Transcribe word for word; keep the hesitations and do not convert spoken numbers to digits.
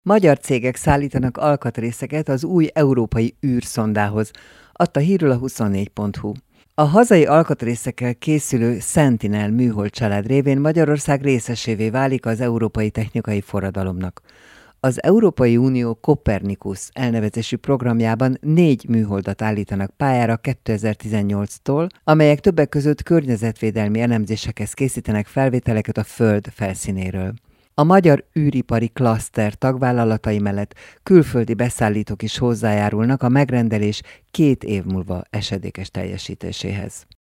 Magyar cégek szállítanak alkatrészeket az új európai űrszondához, adta hírül a huszonnégy pont hu. A hazai alkatrészekkel készülő Sentinel műhold család révén Magyarország részesévé válik az európai technikai forradalomnak. Az Európai Unió Copernicus elnevezésű programjában négy műholdat állítanak pályára kétezer-tizennyolctól, amelyek többek között környezetvédelmi elemzésekhez készítenek felvételeket a Föld felszínéről. A magyar űripari klaszter tagvállalatai mellett külföldi beszállítók is hozzájárulnak a megrendelés két év múlva esedékes teljesítéséhez.